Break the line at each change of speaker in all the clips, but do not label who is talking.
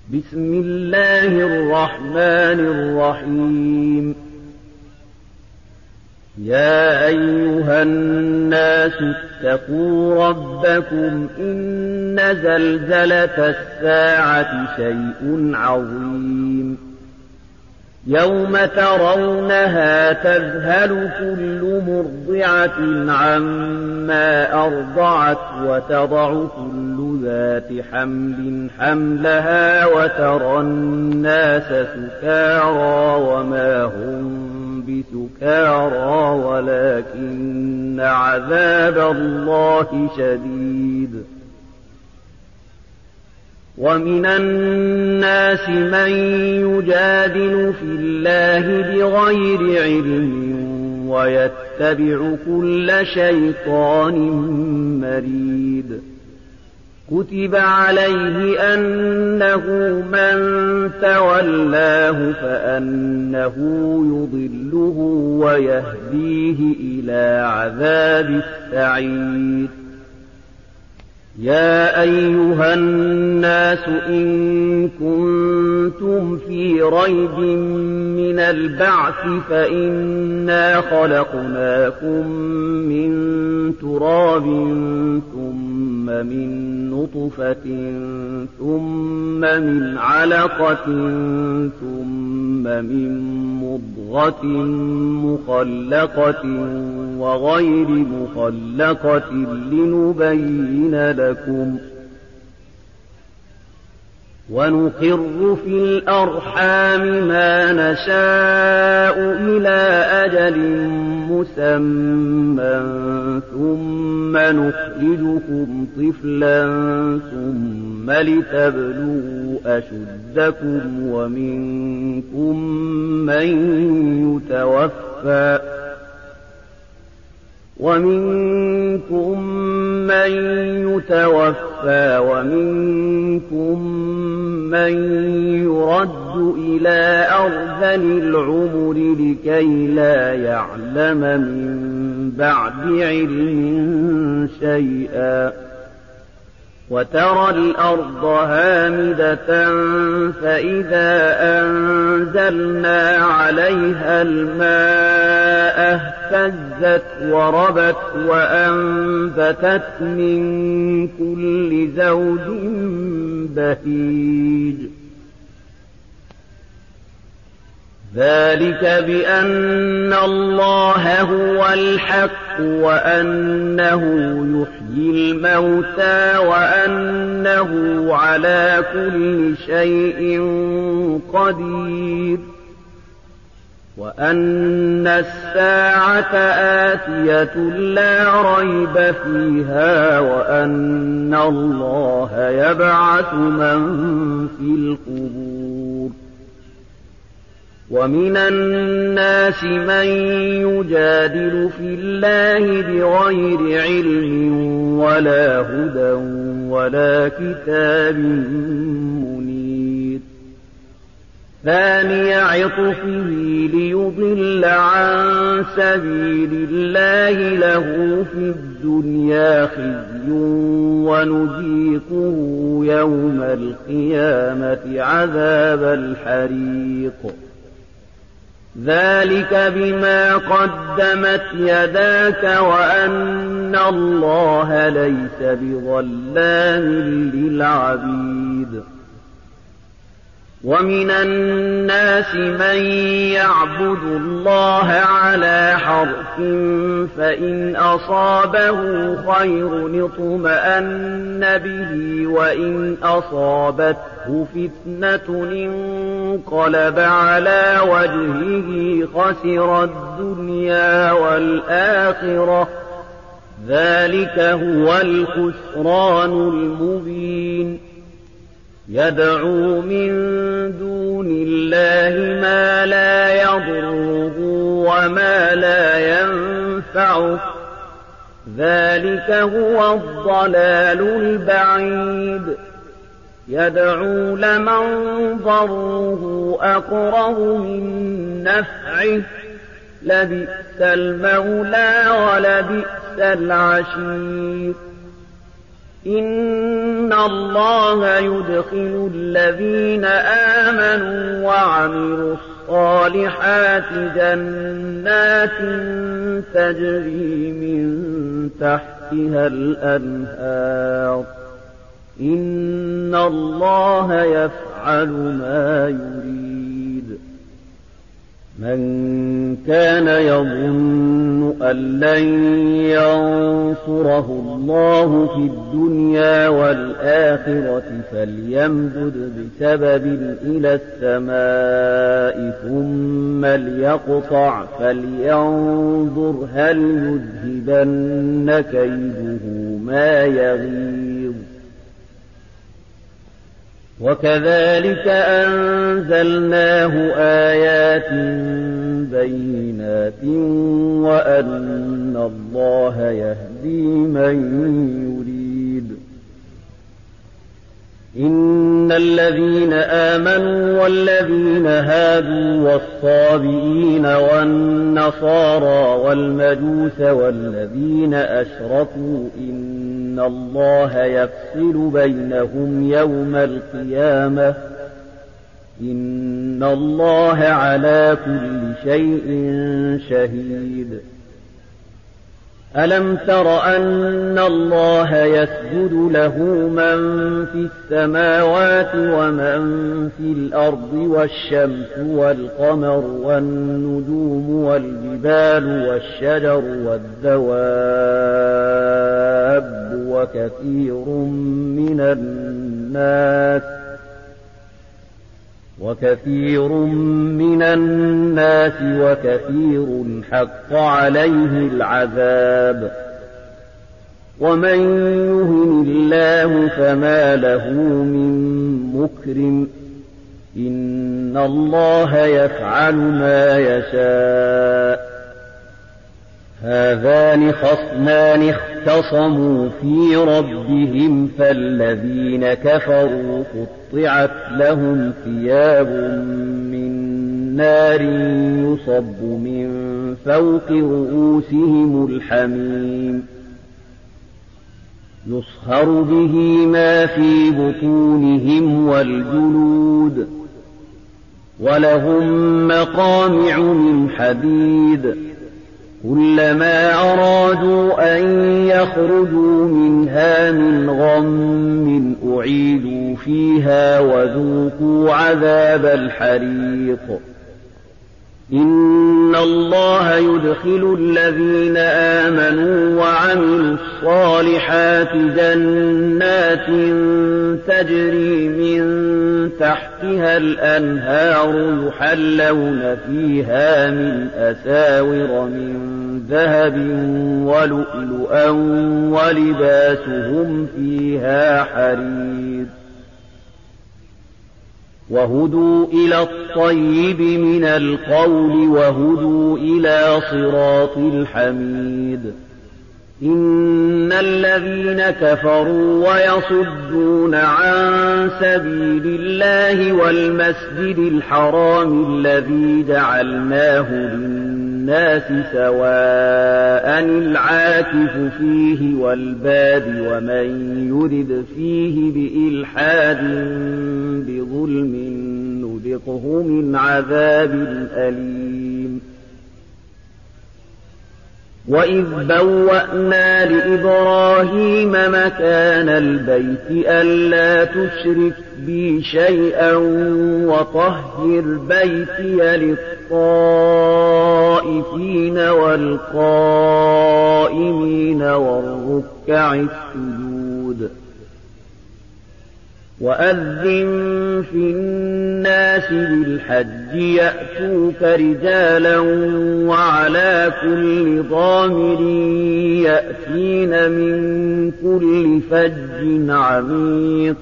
بسم الله الرحمن الرحيم. يا أيها الناس اتقوا ربكم إن زلزلة الساعة شيء عظيم يوم ترونها تذهل كل مرضعة عما أرضعت وتضع كل ذات حمل حملها وترى الناس سكارى وما هم بسكارى ولكن عذاب الله شديد. ومن الناس من يجادل في الله بغير علم ويتبع كل شيطان مريد. كتب عليه أنه من تولاه فأنه يضله ويهديه إلى عذاب السعير. يا أيها الناس إن كنتم في ريب من البعث فإنا خلقناكم من تراب ثم من نطفة ثم من علقة ثم من مضغة مخلقة وغير مخلقة لنبين لكم ونقر في الأرحام ما نشاء إلى أجل مسمى ثم نخرجكم طفلا ثم لتبلغوا أشدكم ومنكم من يتوفى ومنكم من يرد إلى أرذل العمر لكي لا يعلم من بعد علم شيئا. وترى الأرض هامدة فإذا أنزلنا عليها الماء اهتزت وربت وأنبتت من كل زوج بهيج. ذلك بأن الله هو الحق وأنه يحيي الموتى وأنه على كل شيء قدير وأن الساعة آتية لا ريب فيها وأن الله يبعث من في القبور. ومن الناس من يجادل في الله بغير علم ولا هدى ولا كتاب منير. ثاني عطفه ليضل عن سبيل الله له في الدنيا خزي ونذيقه يوم القيامة عذاب الحريق. ذلك بما قدمت يداك وأن الله ليس بظلام للعبيد. ومن الناس من يعبد الله على حرف فإن أصابه خير اطمأن به وإن أصابته فتنة انقلب على وجهه خسر الدنيا والآخرة. ذلك هو الخسران المبين. يدعو من دون الله ما لا يضره وما لا ينفعه. ذلك هو الضلال البعيد. يدعو لمن ضره أقرب من نفعه. لبئس المولى ولبئس العشير. إن الله يدخل الذين آمنوا وعملوا الصالحات جنات تجري من تحتها الأنهار إن الله يفعل ما يريد. من كان يظن أن لن ينصره الله في الدنيا والآخرة فليمدد بسبب إلى السماء ثم ليقطع فلينظر هل يذهبن كيده ما يغيظ. وكذلك أنزلناه آيات بينات وأن الله يهدي من يريد. إن الذين آمنوا والذين هادوا والصابئين والنصارى والمجوس والذين أشركوا إن الله يفصل بينهم يوم القيامة إن الله على كل شيء شهيد. ألم تر أن الله يسجد له من في السماوات ومن في الأرض والشمس والقمر والنجوم والجبال والشجر والدواب وكثير من الناس وكثير حق عليه العذاب. ومن يهن الله فما له من مكرم إن الله يفعل ما يشاء. هذان خصمان اختصموا في ربهم فالذين كفروا قطعت لهم ثياب من نار يصب من فوق رؤوسهم الحميم يصهر به ما في بطونهم والجلود ولهم مقامع من حديد كلما أرادوا أن يخرجوا منها من غم أعيدوا فيها وذوقوا عذاب الحريق. إن الله يدخل الذين آمنوا وعملوا الصالحات جنات تجري من تحتها الأنهار يحلون فيها من أساور من ذهب ولؤلؤا ولباسهم فيها حرير. وهدوا إلى الطيب من القول وهدوا إلى صراط الحميد. إن الذين كفروا ويصدون عن سبيل الله والمسجد الحرام الذي جعلناه للناس سواء العاكف فيه والباد ومن يرد فيه بإلحاد بظلم نذقه من عذاب أليم. وإذ بوأنا لإبراهيم مكان البيت ألا تشرك بي شيئا وطهر بيتي للطائفين والقائمين والركع السجود. وأذن في الناس بالحج يأتوك رجالا وعلى كل ضامر يأتين من كل فج عميق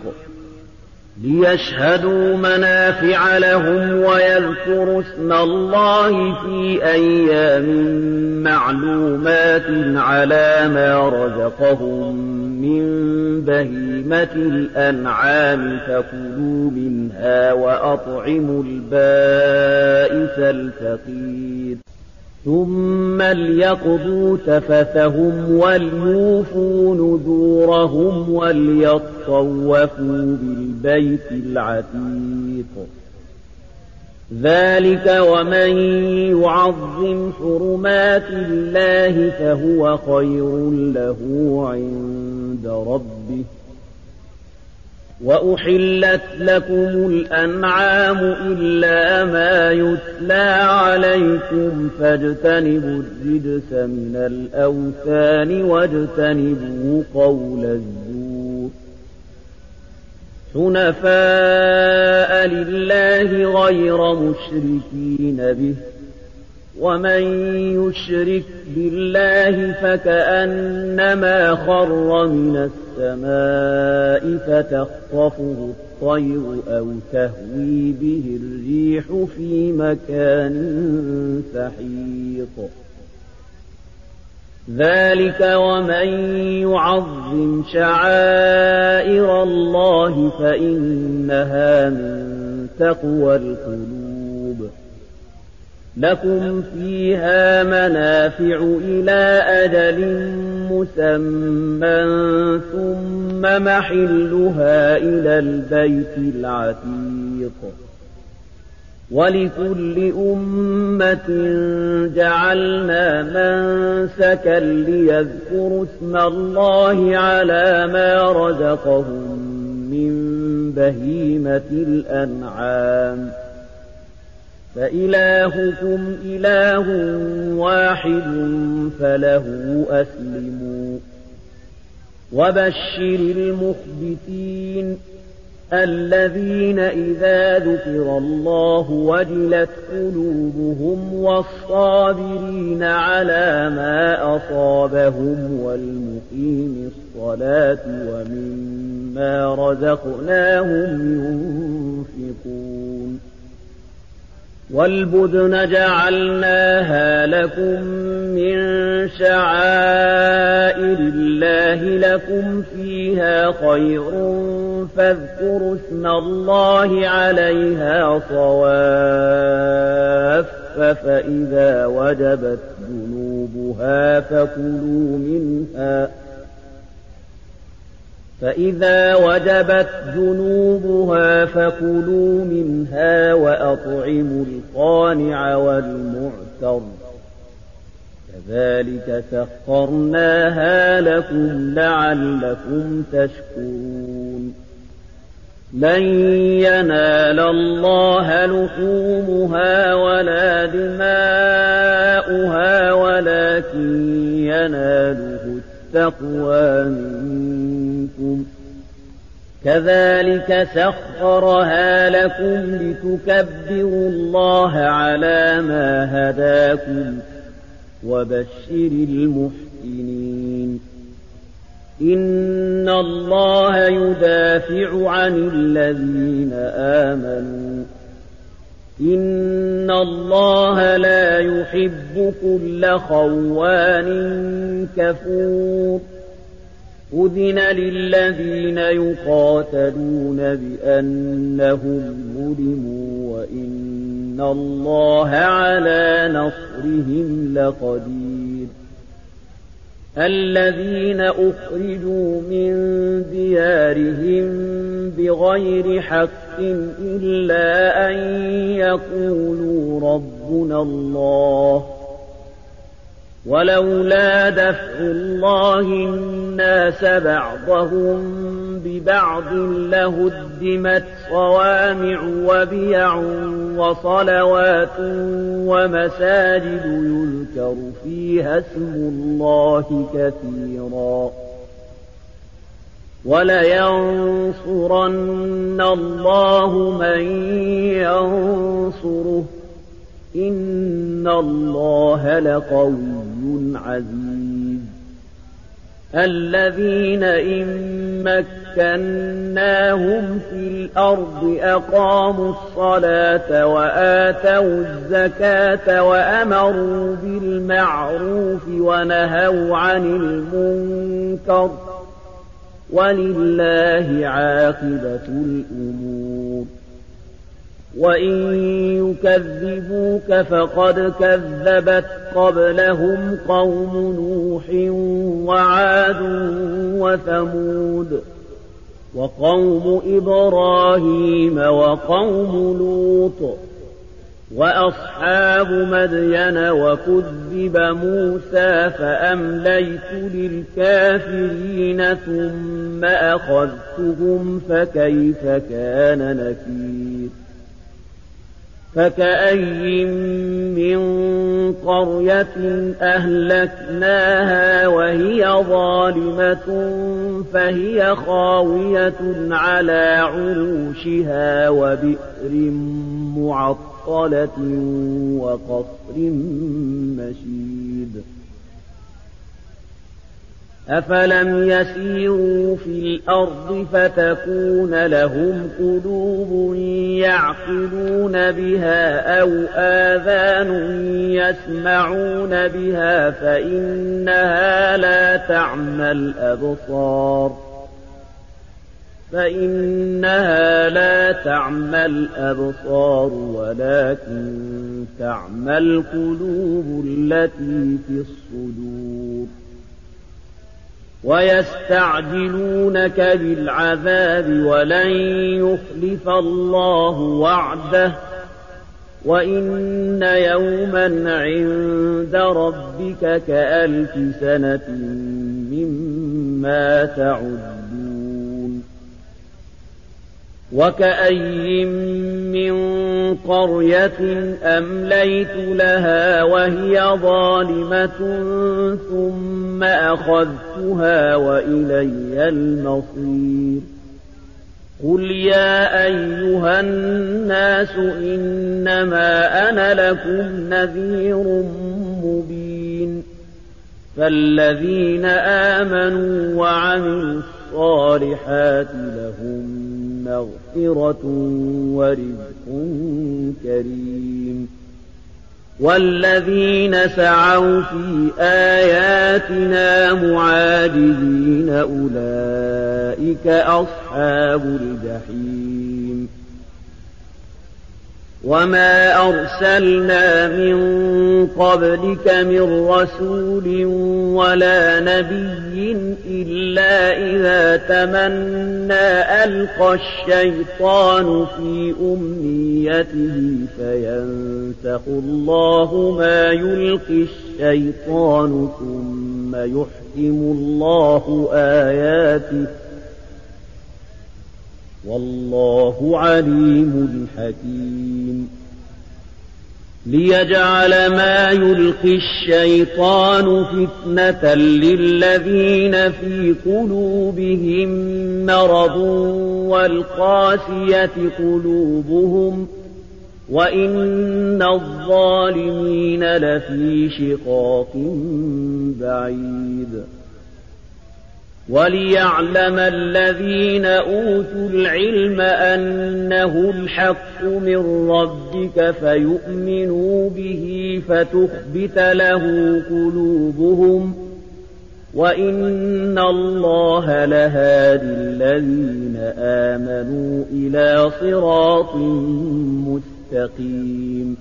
ليشهدوا منافع لهم ويذكروا اسم الله في أيام معلومات على ما رزقهم من بهيمة الأنعام فكلوا منها وأطعموا البائس الفقير. ثم ليقضوا تفثهم وليوفوا نذورهم وليطوفوا بالبيت العتيق ذلك ومن يعظم حرمات الله فهو خير له عند ربه وأحلت لكم الأنعام إلا ما يتلى عليكم فاجتنبوا الرجس من الأوثان واجتنبوا قول الزور حنفاء لله غير مشركين به ومن يشرك بالله فكأنما خر من السماء فتخطفه الطير أو تهوي به الريح في مكان سحيق ذلك ومن يعظم شعائر الله فإنها من تقوى القلوب لكم فيها منافع إلى أجل مسمى ثم محلها إلى البيت العتيق ولكل أمة جعلنا منسكا ليذكروا اسم الله على ما رزقهم من بهيمة الأنعام فإلهكم إله واحد فله أسلموا وبشر المخبتين الذين إذا ذكر الله وجلت قلوبهم والصابرين على ما أصابهم والمقيم الصلاة ومما رزقناهم ينفقون والبدن جعلناها لكم من شعائر الله لكم فيها خير فاذكروا اسم الله عليها صواف فإذا وجبت جنوبها فكلوا منها وأطعموا القانع والمعتر كذلك سخرناها لكم لعلكم تشكرون لن ينال الله لحومها ولا دماؤها ولكن يناله التقوى منكم كذلك سخرها لكم لتكبروا الله على ما هداكم وبشر المحسنين إن الله يدافع عن الذين آمنوا إن الله لا يحب كل خوان كفور أذن للذين يقاتلون بأنهم ظلموا وإن الله على نصرهم لقدير الذين أخرجوا من ديارهم بغير حق إلا أن يقولوا ربنا الله ولولا دفع الله الناس بعضهم ببعض لهدمت صوامع وبيع وصلوات ومساجد يذكر فيها اسم الله كثيرا ولينصرن الله من ينصره إن الله لقوي عزيز الذين إن مكناهم في الأرض أقاموا الصلاة وآتوا الزكاة وأمروا بالمعروف ونهوا عن المنكر ولله عاقبة الأمور وإن يكذبوك فقد كذبت قبلهم قوم نوح وعاد وثمود وقوم إبراهيم وقوم لوط وأصحاب مدين وكذب موسى فأمليت للكافرين ثم أخذتهم فكيف كان نكير فكأي من قرية أهلكناها وهي ظالمة فهي خاوية على عروشها وبئر معطلة وقصر مشيد أفلم يسيروا في الأرض فتكون لهم قلوب يعقلون بها أو آذان يسمعون بها فإنها لا تعمى الأبصار ولكن تعمى القلوب التي في الصدور ويستعجلونك بالعذاب ولن يخلف الله وعده وإن يوما عند ربك كألف سنة مما تعدون وكأي من قرية أمليت لها وهي ظالمة ثم أخذتها وإلي المصير قل يا أيها الناس إنما أنا لكم نذير مبين فالذين آمنوا وعملوا الصالحات لهم مغفرة ورزق كريم والذين سعوا في آياتنا معاجزين أولئك أصحاب الجحيم وما أرسلنا من قبلك من رسول ولا نبي إلا إذا تمنى ألقى الشيطان في أمنيته فينسخ الله ما يلقي الشيطان ثم يحكم الله آياته والله عليم حكيم ليجعل ما يلقي الشيطان فتنة للذين في قلوبهم مرض والقاسية قلوبهم وإن الظالمين لفي شقاق بعيد وليعلم الذين أوتوا العلم أنه الحق من ربك فيؤمنوا به فتخبت له قلوبهم وإن الله لهادي الذين آمنوا إلى صراط مستقيم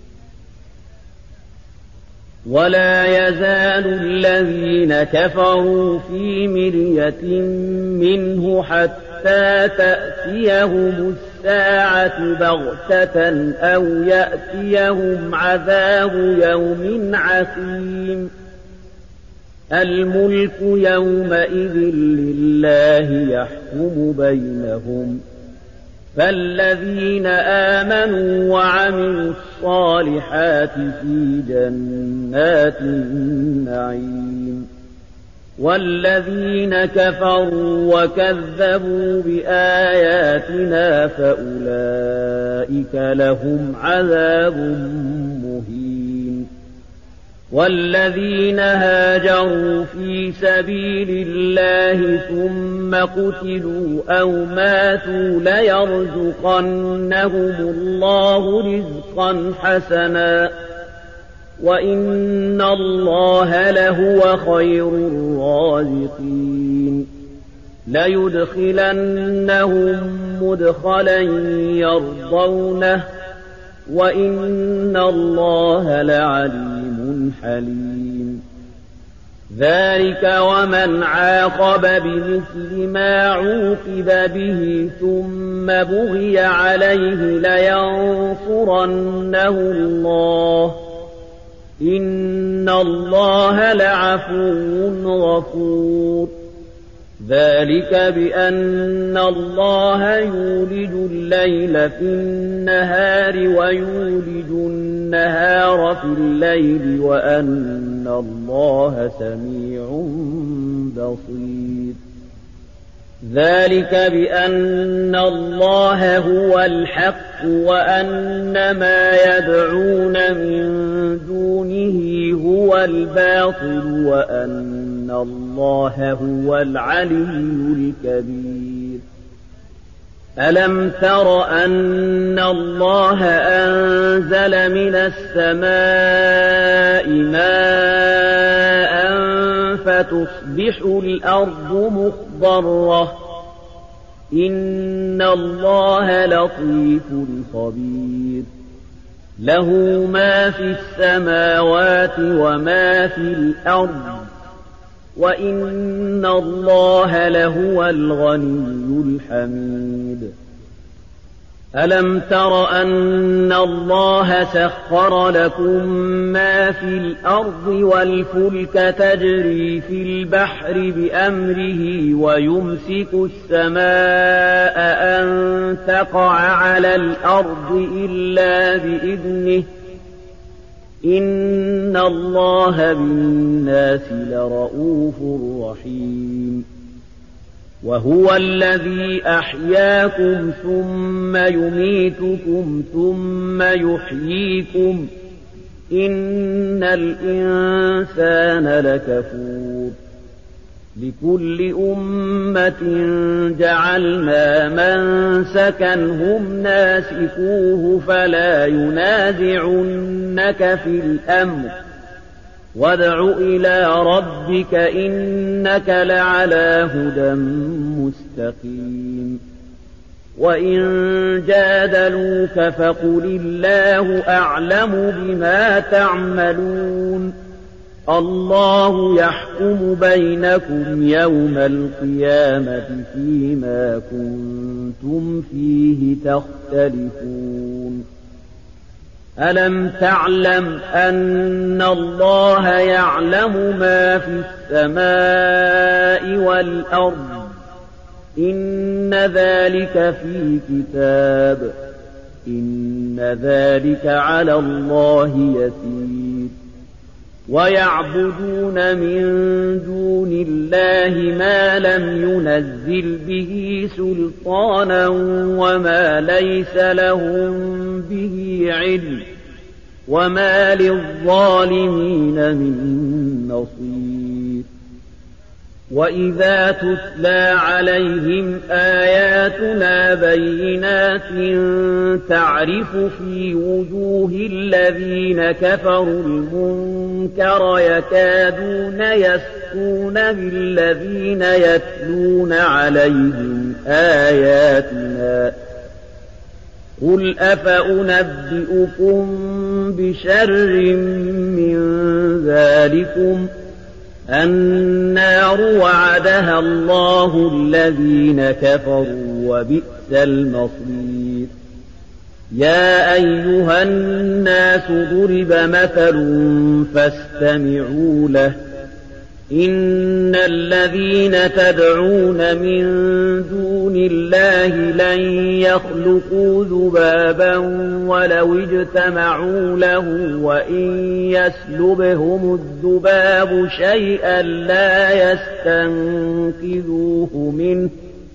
ولا يزال الذين كفروا في مرية منه حتى تأتيهم الساعة بغتة أو يأتيهم عذاب يوم عقيم الملك يومئذ لله يحكم بينهم فالذين آمنوا وعملوا الصالحات في جنات النعيم والذين كفروا وكذبوا بآياتنا فأولئك لهم عذاب مهين والذين هاجروا في سبيل الله ثم قتلوا أو ماتوا ليرزقنهم الله رزقا حسنا وإن الله لهو خير الرازقين ليدخلنهم مدخلا يرضونه وإن الله لعليم حليم ذلك ومن عاقب بمثل ما عوقب به ثم بغي عليه لينصرنه الله إن الله لعفو غفور ذلك بأن الله يولج الليل في النهار ويولج النهار في الليل وأن الله سميع بصير ذلك بأن الله هو الحق وأن ما يدعون من دونه هو الباطل وأن الله هو العلي الكبير ألم تر أن الله أنزل من السماء ماء فتصبح الأرض مخضرة إن الله لطيف خبير له ما في السماوات وما في الأرض وإن الله لهو الغني الحميد ألم تر أن الله سخر لكم ما في الأرض والفلك تجري في البحر بأمره ويمسك السماء أن تقع على الأرض إلا بإذنه إن الله بالناس لرءوف رحيم وهو الذي أحياكم ثم يميتكم ثم يحييكم إن الإنسان لكفور لكل أمة جعلنا منسكا هم ناسكوه فلا ينازعنك في الأمر وادع إلى ربك إنك لعلى هدى مستقيم وإن جادلوك فقل الله أعلم بما تعملون الله يحكم بينكم يوم القيامة فيما كنتم فيه تختلفون ألم تعلم أن الله يعلم ما في السماء والأرض إن ذلك في كتاب إن ذلك على الله يسير ويعبدون من دون الله ما لم ينزل به سلطانا وما ليس لهم به علم وما للظالمين من نصير وإذا تتلى عليهم آياتنا بينات تعرف في وجوه الذين كفروا المنكر يكادون يسقون بالذين يتلون عليهم آياتنا قل أفأنبئكم بشر من ذلكم النار وعدها الله الذين كفروا وبئس المصير يا أيها الناس ضرب مثل فاستمعوا له إن الذين تدعون من دون الله لن يخلقوا ذبابا ولو اجتمعوا له وإن يسلبهم الذباب شيئا لا يستنقذوه منه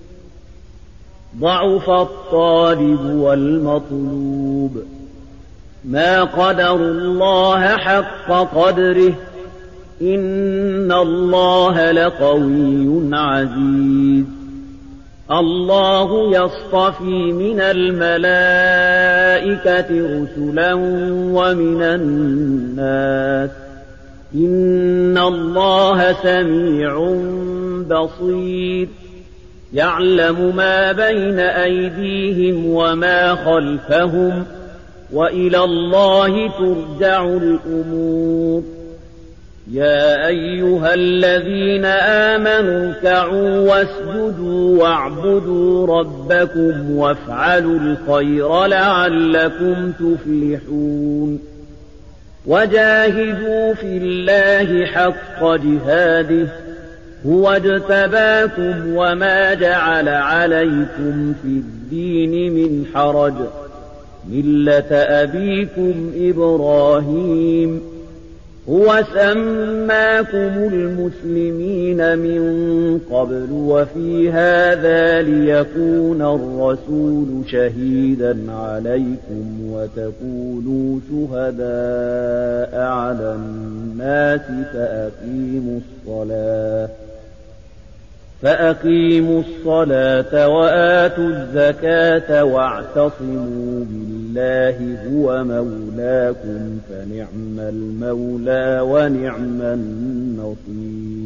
ضعف الطالب والمطلوب ما قدروا الله حق قدره إن الله لقوي عزيز الله يصطفي من الملائكة رسلا ومن الناس إن الله سميع بصير يعلم ما بين أيديهم وما خلفهم وإلى الله ترجع الأمور يا أيها الذين آمنوا اركعوا واسجدوا واعبدوا ربكم وافعلوا الخير لعلكم تفلحون وجاهدوا في الله حق جهاده هو اجتباكم وما جعل عليكم في الدين من حرج ملة أبيكم إبراهيم هو سماكم المسلمين من قبل وفي هذا ليكون الرسول شهيدا عليكم وتكونوا شهداء على الناس فأقيموا الصلاة وآتوا الزكاة واعتصموا بالله هو مولاكم فنعم المولى ونعم النصير